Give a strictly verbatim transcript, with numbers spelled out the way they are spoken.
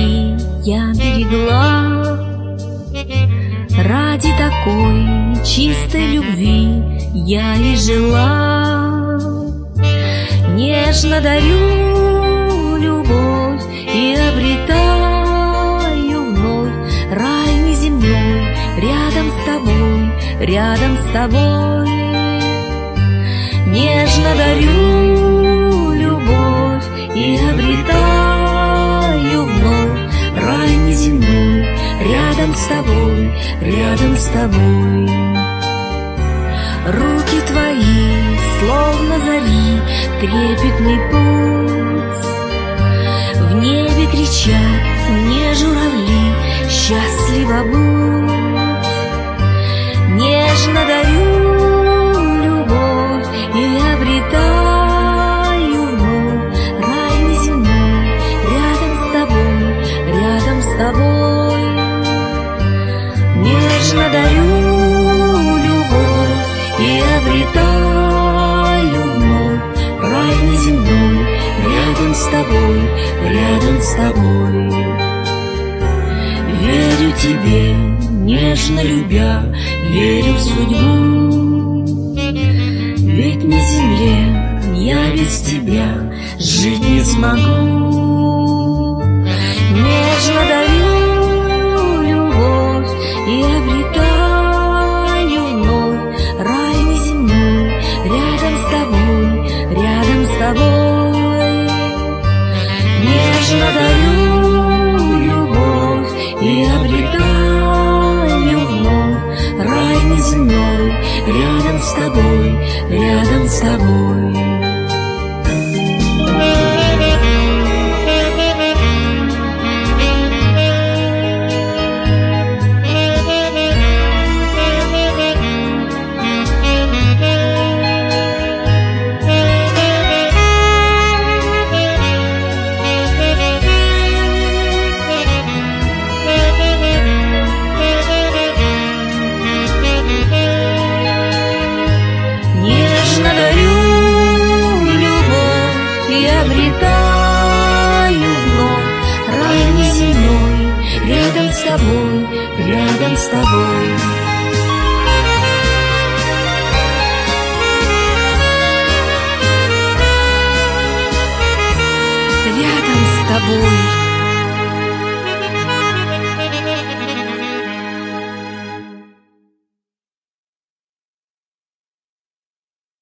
твои я берегла. Ради такой чистой любви я и жила. Нежно дарю любовь и обретаю вновь рай неземной рядом с тобой, рядом с тобой. Нежно дарю любовь и обретаю вновь рай неземной рядом с тобой, рядом с тобой. Руки твои, словно зари, трепетный путь. В небе кричат мне журавли, счастливо будь. Нежно дарю любовь и обретаю вновь рай неземной рядом с тобой, рядом с тобой. Нежно дарю любовь и обретаю вновь рай неземной рядом с тобой, рядом с тобой. Верю тебе, нежно любя, верю в судьбу. Ведь на земле я без тебя жить не смогу. Нежно дарю любовь и обретаю вновь рай неземной рядом с тобой, рядом с тобой. Нежно дарю любовь и обретаю вновь рай неземной рядом с тобой, рядом с тобой. Нежно дарю любовь и обретаю вновь рай неземной рядом с тобой, рядом с тобой. Рядом с тобой.